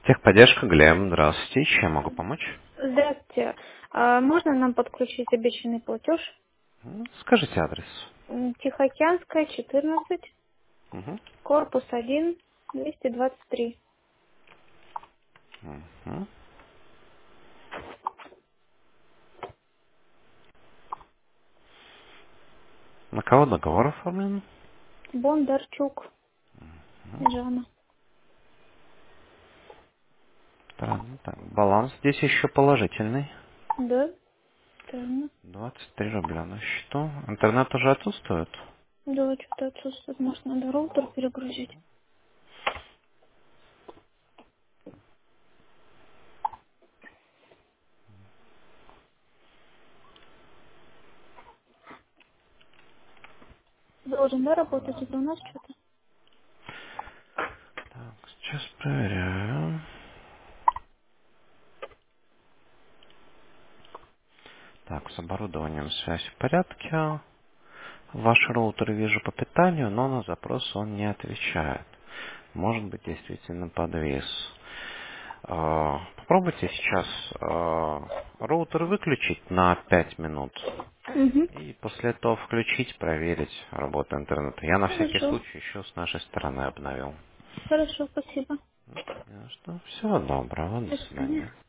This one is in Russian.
Техподдержка, Глеб, здравствуйте. Чем я могу помочь? Здравствуйте. Можно нам подключить обещанный платеж? Скажите адрес. Тихоокеанская, 14, Мгм. корпус 1, 223. Мгм. На кого договор оформлен? Бондарчук, Жанна. Странно. Так, баланс здесь еще положительный. Да, правильно. 23 рубля на счету. Интернет уже отсутствует? Да, что-то отсутствует. Может, надо роутер перегрузить. Должен, да, работать? Это у нас что-то? Так, сейчас проверяю. Так, с оборудованием связь в порядке. Ваш роутер вижу по питанию, но на запрос он не отвечает. Может быть, действительно подвис. Попробуйте сейчас роутер выключить на 5 минут. Угу. И после этого включить, проверить работу интернета. Я на всякий Хорошо. случай еще с нашей стороны обновил. Хорошо, спасибо. Что? Всего доброго. До До свидания. свидания.